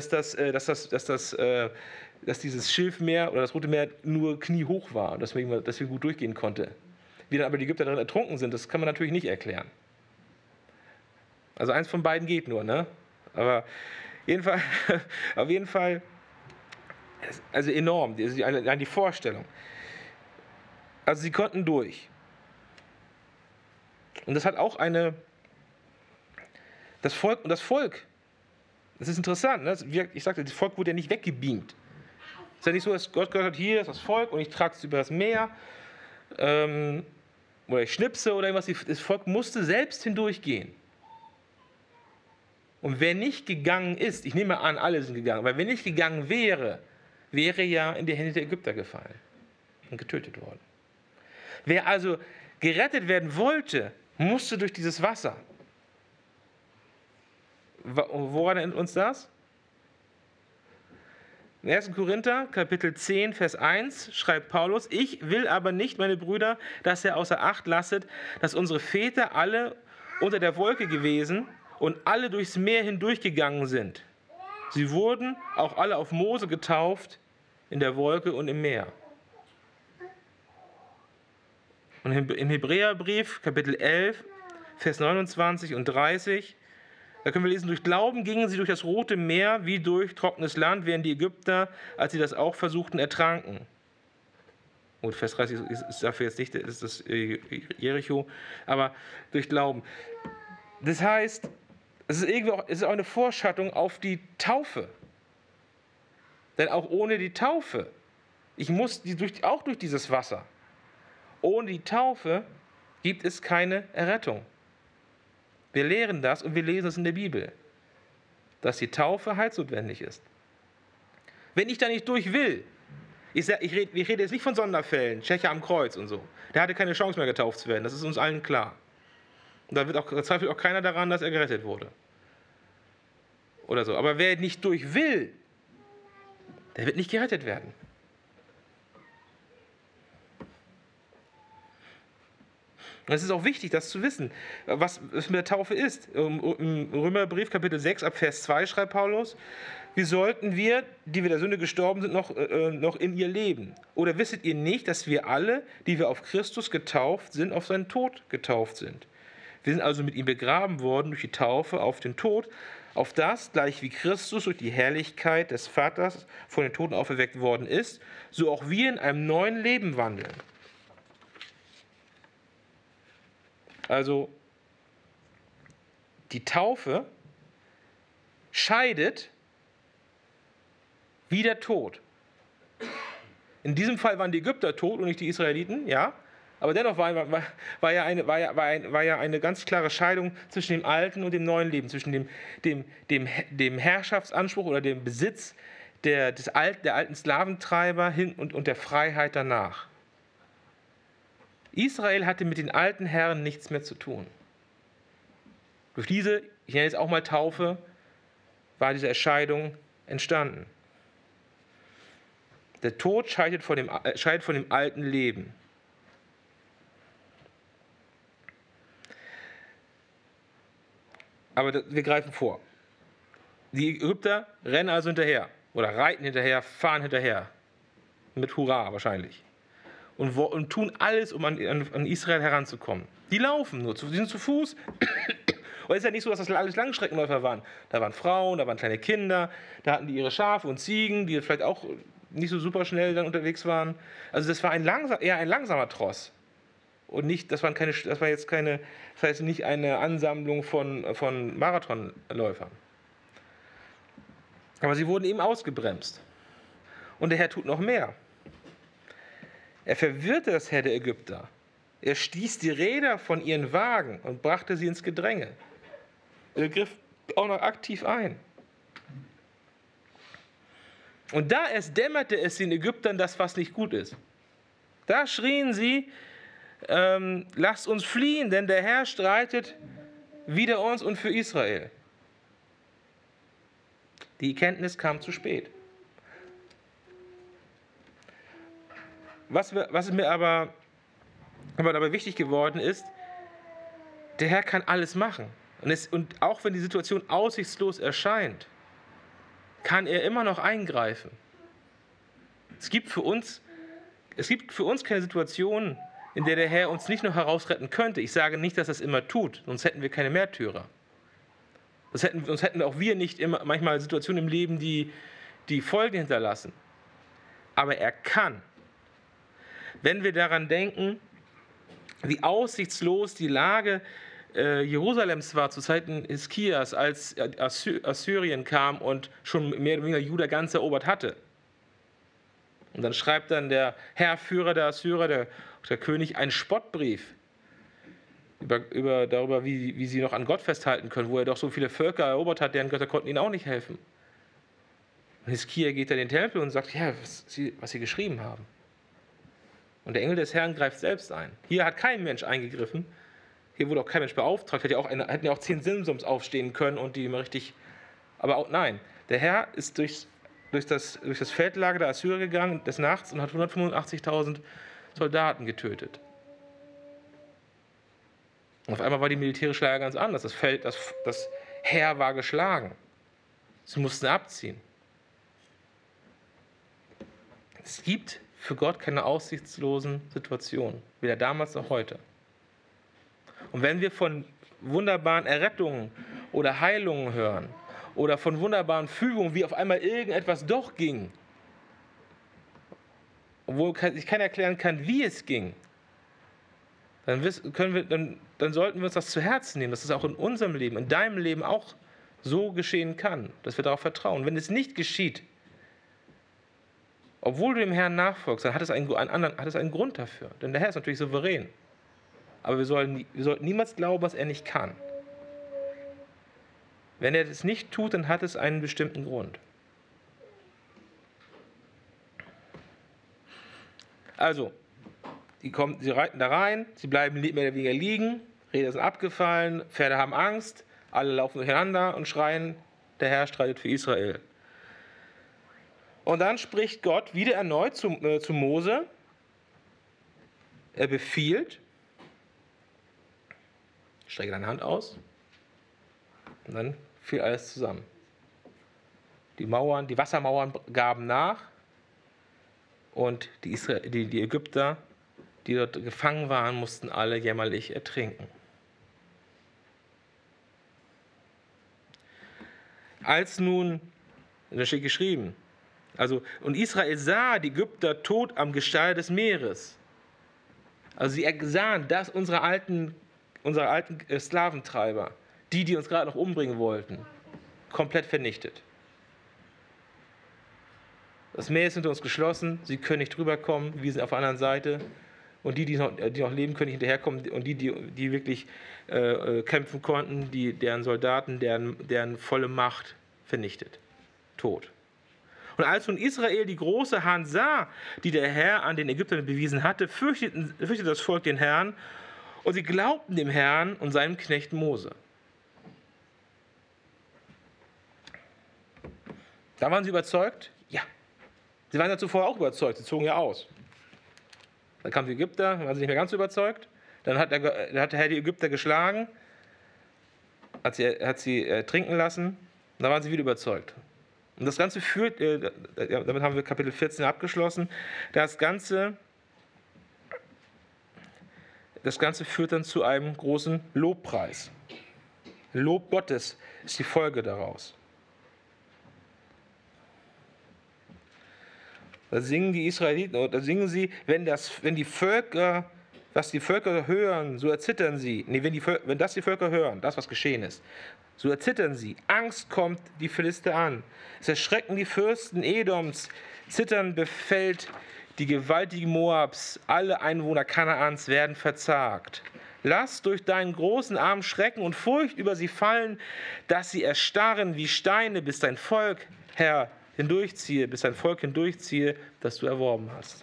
dieses Schilfmeer oder das Rote Meer nur kniehoch war und dass wir gut durchgehen konnte. Wie dann aber die Ägypter darin ertrunken sind, das kann man natürlich nicht erklären. Also eins von beiden geht nur, ne? Aber auf jeden Fall, also enorm, die Vorstellung. Also sie konnten durch. Und das hat auch das Volk, das ist interessant, ne? Ich sagte, das Volk wurde ja nicht weggebeamt. Es ist ja nicht so, dass Gott gesagt hat, hier ist das Volk und ich trage es über das Meer oder ich schnipse oder irgendwas. Das Volk musste selbst hindurchgehen. Und wer nicht gegangen ist, ich nehme an, alle sind gegangen, aber wer nicht gegangen wäre ja in die Hände der Ägypter gefallen und getötet worden. Wer also gerettet werden wollte, musste durch dieses Wasser. Woran erinnert uns das? In 1. Korinther, Kapitel 10, Vers 1 schreibt Paulus, ich will aber nicht, meine Brüder, dass ihr außer Acht lasset, dass unsere Väter alle unter der Wolke gewesen und alle durchs Meer hindurchgegangen sind. Sie wurden auch alle auf Mose getauft, in der Wolke und im Meer. Und im Hebräerbrief, Kapitel 11, Vers 29 und 30, da können wir lesen, durch Glauben gingen sie durch das Rote Meer wie durch trockenes Land, während die Ägypter, als sie das auch versuchten, ertranken. Gut, Vers 30 ist dafür jetzt nicht, ist das Jericho, aber durch Glauben. Das heißt, es ist auch eine Vorschattung auf die Taufe. Denn auch ohne die Taufe, ich muss auch durch dieses Wasser. Ohne die Taufe gibt es keine Errettung. Wir lehren das und wir lesen es in der Bibel, dass die Taufe heilsnotwendig ist. Wenn ich da nicht durch will, ich rede jetzt nicht von Sonderfällen, Tscheche am Kreuz und so, der hatte keine Chance mehr getauft zu werden, das ist uns allen klar. Und da zweifelt auch keiner daran, dass er gerettet wurde. Oder so. Aber wer nicht durch will, der wird nicht gerettet werden. Und es ist auch wichtig, das zu wissen, was es mit der Taufe ist. Im Römerbrief, Kapitel 6, ab Vers 2 schreibt Paulus, wie sollten wir, die wir der Sünde gestorben sind, noch in ihr leben? Oder wisset ihr nicht, dass wir alle, die wir auf Christus getauft sind, auf seinen Tod getauft sind? Wir sind also mit ihm begraben worden durch die Taufe auf den Tod, auf das, gleich wie Christus durch die Herrlichkeit des Vaters von den Toten auferweckt worden ist, so auch wir in einem neuen Leben wandeln. Also die Taufe scheidet wie der Tod. In diesem Fall waren die Ägypter tot und nicht die Israeliten, ja. Aber dennoch war ja eine ganz klare Scheidung zwischen dem alten und dem neuen Leben, zwischen dem Herrschaftsanspruch oder dem Besitz der alten Sklaventreiber hin und der Freiheit danach. Israel hatte mit den alten Herren nichts mehr zu tun. Durch diese, ich nenne es auch mal Taufe, war diese Entscheidung entstanden. Der Tod scheidet von dem alten Leben. Aber wir greifen vor. Die Ägypter rennen also hinterher oder reiten hinterher, fahren hinterher. Mit Hurra wahrscheinlich. Und tun alles, um an Israel heranzukommen. Die laufen nur, die sind zu Fuß. Und es ist ja nicht so, dass das alles Langstreckenläufer waren. Da waren Frauen, da waren kleine Kinder, da hatten die ihre Schafe und Ziegen, die vielleicht auch nicht so super schnell dann unterwegs waren. Also das war eher ein langsamer Tross. Und nicht, das war jetzt nicht eine Ansammlung von Marathonläufern. Aber sie wurden eben ausgebremst. Und der Herr tut noch mehr. Er verwirrte das Heer der Ägypter. Er stieß die Räder von ihren Wagen und brachte sie ins Gedränge. Er griff auch noch aktiv ein. Und da erst dämmerte es den Ägyptern, dass was nicht gut ist. Da schrien sie, lasst uns fliehen, denn der Herr streitet wider uns und für Israel. Die Kenntnis kam zu spät. Was mir aber dabei wichtig geworden ist, der Herr kann alles machen. Und auch wenn die Situation aussichtslos erscheint, kann er immer noch eingreifen. Es gibt für uns keine Situation, in der der Herr uns nicht noch herausretten könnte. Ich sage nicht, dass er es immer tut, sonst hätten wir keine Märtyrer. Sonst hätten auch wir nicht immer manchmal Situationen im Leben, die Folgen hinterlassen. Aber er kann. Wenn wir daran denken, wie aussichtslos die Lage Jerusalems war zu Zeiten Hiskias, als Assyrien kam und schon mehr oder weniger Juda ganz erobert hatte. Und dann schreibt dann der Heerführer der Assyrer, der König, einen Spottbrief darüber, wie sie noch an Gott festhalten können, wo er doch so viele Völker erobert hat, deren Götter konnten ihnen auch nicht helfen. Und Hiskia geht dann in den Tempel und sagt, ja, was sie geschrieben haben. Und der Engel des Herrn greift selbst ein. Hier hat kein Mensch eingegriffen. Hier wurde auch kein Mensch beauftragt. Hätten ja auch 10 Simsums aufstehen können und die immer richtig. Aber auch nein. Der Herr ist durch das Feldlager der Assyrer gegangen des Nachts und hat 185.000 Soldaten getötet. Und auf einmal war die militärische Lage ganz anders. Das Heer war geschlagen. Sie mussten abziehen. Es gibt für Gott keine aussichtslosen Situationen, weder damals noch heute. Und wenn wir von wunderbaren Errettungen oder Heilungen hören oder von wunderbaren Fügungen, wie auf einmal irgendetwas doch ging, obwohl ich keiner erklären kann, wie es ging, dann sollten wir uns das zu Herzen nehmen, dass es auch in unserem Leben, in deinem Leben auch so geschehen kann, dass wir darauf vertrauen. Wenn es nicht geschieht, obwohl du dem Herrn nachfolgst, dann hat es einen Grund dafür. Denn der Herr ist natürlich souverän. Aber wir sollten niemals glauben, was er nicht kann. Wenn er das nicht tut, dann hat es einen bestimmten Grund. Also, sie reiten da rein, sie bleiben mehr oder weniger liegen, Räder sind abgefallen, Pferde haben Angst, alle laufen durcheinander und schreien, der Herr streitet für Israel. Und dann spricht Gott wieder erneut zu Mose. Er befiehlt, strecke deine Hand aus. Und dann fiel alles zusammen. Die Wassermauern gaben nach. Und die Ägypter, die dort gefangen waren, mussten alle jämmerlich ertrinken. Als nun, da steht geschrieben, und Israel sah die Ägypter tot am Gestade des Meeres. Also sie sahen, dass unsere alten Sklaventreiber, die uns gerade noch umbringen wollten, komplett vernichtet. Das Meer ist hinter uns geschlossen, sie können nicht drüber kommen, wir sind auf der anderen Seite. Und die noch leben, können nicht hinterherkommen. Und die wirklich kämpfen konnten, deren Soldaten, deren volle Macht vernichtet. Tot. Und als nun Israel die große Hand sah, die der Herr an den Ägyptern bewiesen hatte, fürchtete das Volk den Herrn und sie glaubten dem Herrn und seinem Knecht Mose. Da waren sie überzeugt? Ja. Sie waren ja zuvor auch überzeugt, sie zogen ja aus. Dann kamen die Ägypter, waren sie nicht mehr ganz so überzeugt. Dann hat der Herr die Ägypter geschlagen, hat sie trinken lassen, und dann waren sie wieder überzeugt. Und das Ganze führt, damit haben wir Kapitel 14 abgeschlossen, das Ganze führt dann zu einem großen Lobpreis. Lob Gottes ist die Folge daraus. Da singen die Israeliten, oder singen sie, wenn die Völker, was die Völker hören, so erzittern sie. Nee, wenn das die Völker hören, das, was geschehen ist, so erzittern sie. Angst kommt die Philister an. Es erschrecken die Fürsten Edoms. Zittern befällt die gewaltigen Moabs. Alle Einwohner Kanaans werden verzagt. Lass durch deinen großen Arm Schrecken und Furcht über sie fallen, dass sie erstarren wie Steine, bis dein Volk, Herr, hindurchziehe, das du erworben hast.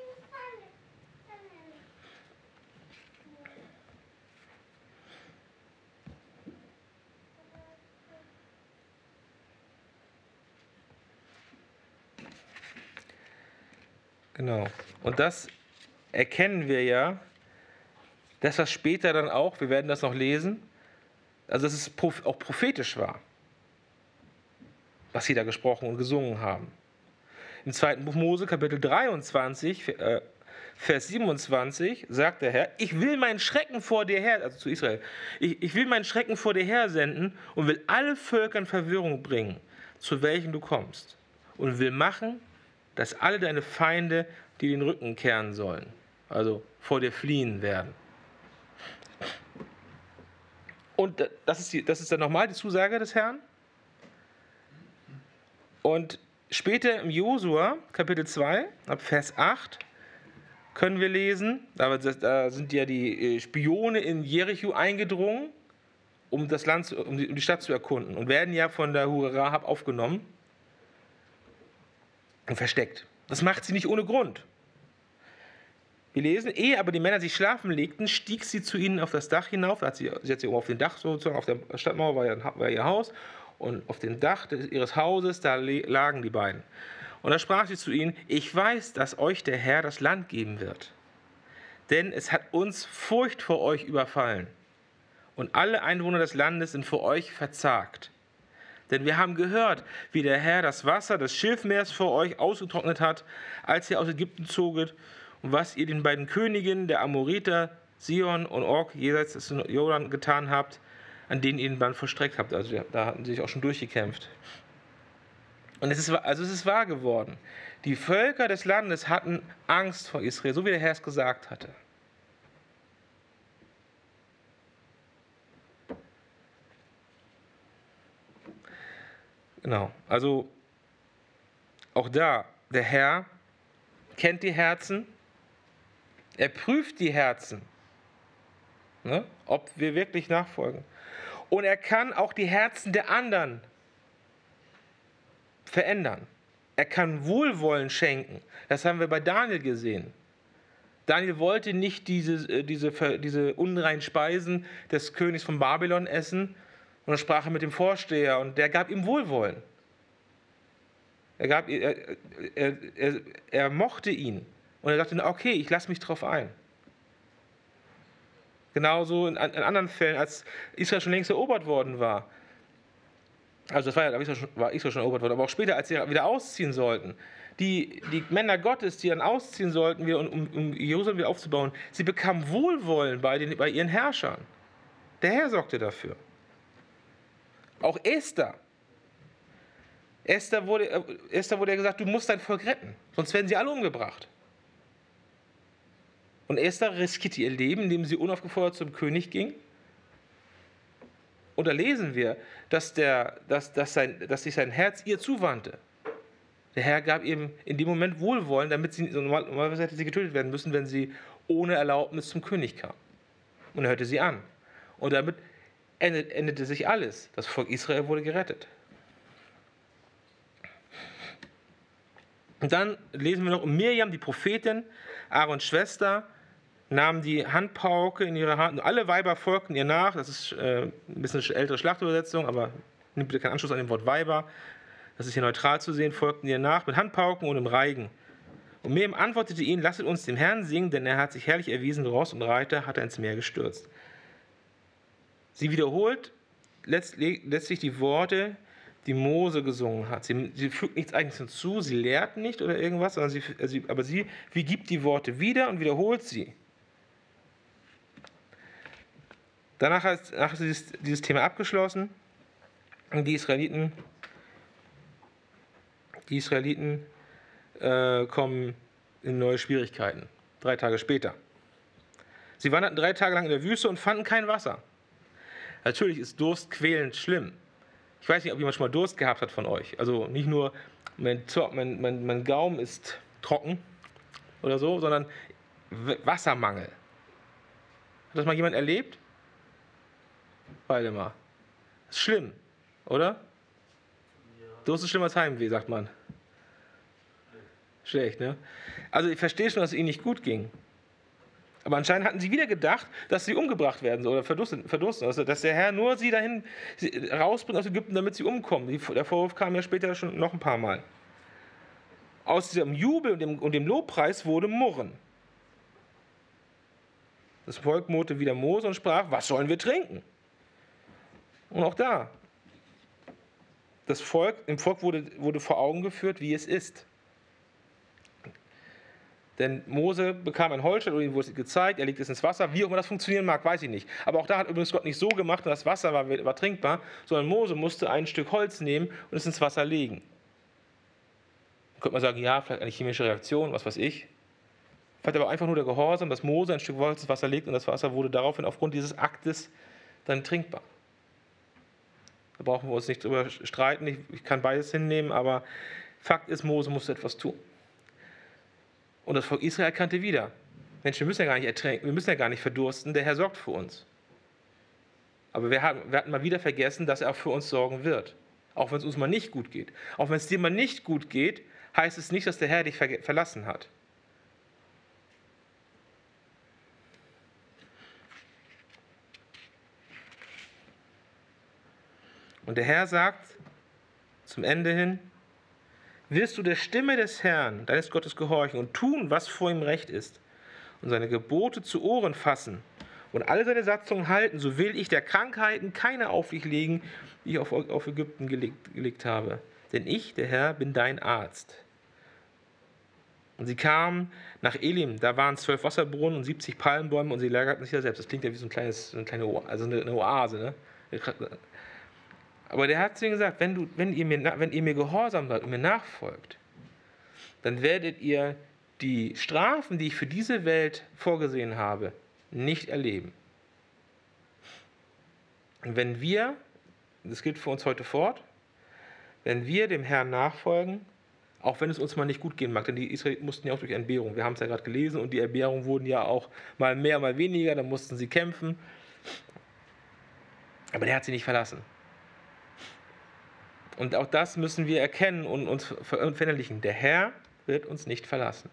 Genau. Und das erkennen wir ja, dass das später dann auch, wir werden das noch lesen, also dass es auch prophetisch war, was sie da gesprochen und gesungen haben. Im 2. Buch Mose, Kapitel 23, Vers 27, sagt der Herr, ich will meinen Schrecken vor dir her, also zu Israel, ich will meinen Schrecken vor dir her senden und will alle Völker in Verwirrung bringen, zu welchen du kommst, und will machen, dass alle deine Feinde dir den Rücken kehren sollen, also vor dir fliehen werden. Und das ist dann nochmal die Zusage des Herrn. Und später im Josua, Kapitel 2, ab Vers 8, können wir lesen, da sind ja die Spione in Jericho eingedrungen, um die Stadt zu erkunden, und werden ja von der Hure Rahab aufgenommen und versteckt. Das macht sie nicht ohne Grund. Wir lesen, ehe aber die Männer sich schlafen legten, stieg sie zu ihnen auf das Dach hinauf. Sie hat sie oben auf dem Dach sozusagen, auf der Stadtmauer war ihr Haus, und auf dem Dach ihres Hauses, da lagen die beiden. Und da sprach sie zu ihnen, ich weiß, dass euch der Herr das Land geben wird, denn es hat uns Furcht vor euch überfallen, und alle Einwohner des Landes sind vor euch verzagt. Denn wir haben gehört, wie der Herr das Wasser des Schilfmeers vor euch ausgetrocknet hat, als ihr aus Ägypten zoget, und was ihr den beiden Königinnen der Amoriter, Sihon und Og, jenseits des Jordan getan habt, an denen ihr den Bann vollstreckt habt. Also da hatten sie sich auch schon durchgekämpft. Und es ist wahr geworden. Die Völker des Landes hatten Angst vor Israel, so wie der Herr es gesagt hatte. Genau, also auch da, der Herr kennt die Herzen, er prüft die Herzen, ne, ob wir wirklich nachfolgen. Und er kann auch die Herzen der anderen verändern. Er kann Wohlwollen schenken. Das haben wir bei Daniel gesehen. Daniel wollte nicht diese unreinen Speisen des Königs von Babylon essen. Und dann sprach er mit dem Vorsteher und der gab ihm Wohlwollen. Er mochte ihn. Und er dachte, okay, ich lasse mich drauf ein. Genauso in anderen Fällen, als Israel schon längst erobert worden war. Also das war Israel schon erobert worden, aber auch später, als sie wieder ausziehen sollten. Die Männer Gottes, die dann ausziehen sollten, um Jerusalem wieder aufzubauen, sie bekamen Wohlwollen bei ihren Herrschern. Der Herr sorgte dafür. Auch Esther. Esther wurde ja gesagt, du musst dein Volk retten, sonst werden sie alle umgebracht. Und Esther riskierte ihr Leben, indem sie unaufgefordert zum König ging. Und da lesen wir, dass sich sein Herz ihr zuwandte. Der Herr gab ihm in dem Moment Wohlwollen, damit sie, normalerweise hätte sie getötet werden müssen, wenn sie ohne Erlaubnis zum König kam. Und er hörte sie an. Und damit endete sich alles. Das Volk Israel wurde gerettet. Und dann lesen wir noch, Mirjam, die Prophetin, Aarons Schwester, nahm die Handpauke in ihre Hand. Und alle Weiber folgten ihr nach. Das ist ein bisschen eine ältere Schlachtübersetzung, aber nimmt bitte keinen Anschluss an dem Wort Weiber. das ist hier neutral zu sehen, folgten ihr nach mit Handpauken und im Reigen. Und Miriam antwortete ihnen, lasset uns dem Herrn singen, denn er hat sich herrlich erwiesen, Ross und Reiter hat er ins Meer gestürzt. Sie wiederholt letztlich die Worte, die Mose gesungen hat. Sie fügt nichts Eigenes hinzu, sie lehrt nicht oder irgendwas, sondern sie gibt die Worte wieder und wiederholt sie. Danach hat sie dieses Thema abgeschlossen und die Israeliten kommen in neue Schwierigkeiten. 3 Tage später. Sie wanderten 3 Tage lang in der Wüste und fanden kein Wasser. Natürlich ist Durst quälend schlimm. Ich weiß nicht, ob jemand schon mal Durst gehabt hat von euch. Also nicht nur, mein Gaumen ist trocken oder so, sondern Wassermangel. Hat das mal jemand erlebt? Waldemar. Ist schlimm, oder? Ja. Durst ist schlimmer als Heimweh, sagt man. Schlecht, ne? Also ich verstehe schon, dass es ihnen nicht gut ging. Aber anscheinend hatten sie wieder gedacht, dass sie umgebracht werden oder verdursten. Also, dass der Herr nur sie dahin rausbringt aus Ägypten, damit sie umkommen. Der Vorwurf kam ja später schon noch ein paar Mal. Aus diesem Jubel und dem Lobpreis wurde Murren. Das Volk murrte wieder Mose und sprach, was sollen wir trinken? Und auch da, dem Volk wurde vor Augen geführt, wie es ist. Denn Mose bekam ein Holzscheit und ihm wurde es gezeigt, er legte es ins Wasser. Wie auch immer das funktionieren mag, weiß ich nicht. Aber auch da hat übrigens Gott nicht so gemacht, und das Wasser war trinkbar, sondern Mose musste ein Stück Holz nehmen und es ins Wasser legen. Dann könnte man sagen, ja, vielleicht eine chemische Reaktion, was weiß ich. Vielleicht aber einfach nur der Gehorsam, dass Mose ein Stück Holz ins Wasser legt und das Wasser wurde daraufhin aufgrund dieses Aktes dann trinkbar. Da brauchen wir uns nicht drüber streiten, ich kann beides hinnehmen, aber Fakt ist, Mose musste etwas tun. Und das Volk Israel erkannte wieder, Mensch, wir müssen ja gar nicht ertränken, wir müssen ja gar nicht verdursten, der Herr sorgt für uns. Aber wir hatten mal wieder vergessen, dass er auch für uns sorgen wird. Auch wenn es uns mal nicht gut geht. Auch wenn es dir mal nicht gut geht, heißt es nicht, dass der Herr dich verlassen hat. Und der Herr sagt zum Ende hin, wirst du der Stimme des Herrn, deines Gottes, gehorchen und tun, was vor ihm recht ist, und seine Gebote zu Ohren fassen und alle seine Satzungen halten, so will ich der Krankheiten keine auf dich legen, die ich auf Ägypten gelegt habe. Denn ich, der Herr, bin dein Arzt. Und sie kamen nach Elim, da waren 12 Wasserbrunnen und 70 Palmbäume und sie lagerten sich da selbst. Das klingt ja wie so eine Oase, ne? Aber der hat zu ihnen gesagt, wenn ihr mir gehorsam seid und mir nachfolgt, dann werdet ihr die Strafen, die ich für diese Welt vorgesehen habe, nicht erleben. Und wenn wir, das gilt für uns heute fort, wenn wir dem Herrn nachfolgen, auch wenn es uns mal nicht gut gehen mag, denn die Israeliten mussten ja auch durch Entbehrung, wir haben es ja gerade gelesen, und die Entbehrungen wurden ja auch mal mehr, mal weniger, dann mussten sie kämpfen. Aber der hat sie nicht verlassen. Und auch das müssen wir erkennen und uns verinnerlichen. Der Herr wird uns nicht verlassen.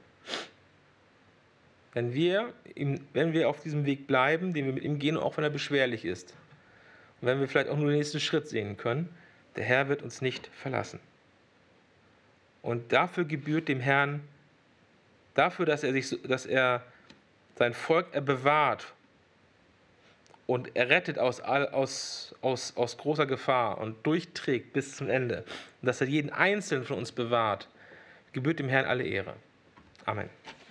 Wenn wir auf diesem Weg bleiben, den wir mit ihm gehen, auch wenn er beschwerlich ist, und wenn wir vielleicht auch nur den nächsten Schritt sehen können, der Herr wird uns nicht verlassen. Und dafür gebührt dem Herrn, dafür, dass er sein Volk bewahrt und er rettet aus großer Gefahr und durchträgt bis zum Ende. Und dass er jeden Einzelnen von uns bewahrt, gebührt dem Herrn alle Ehre. Amen.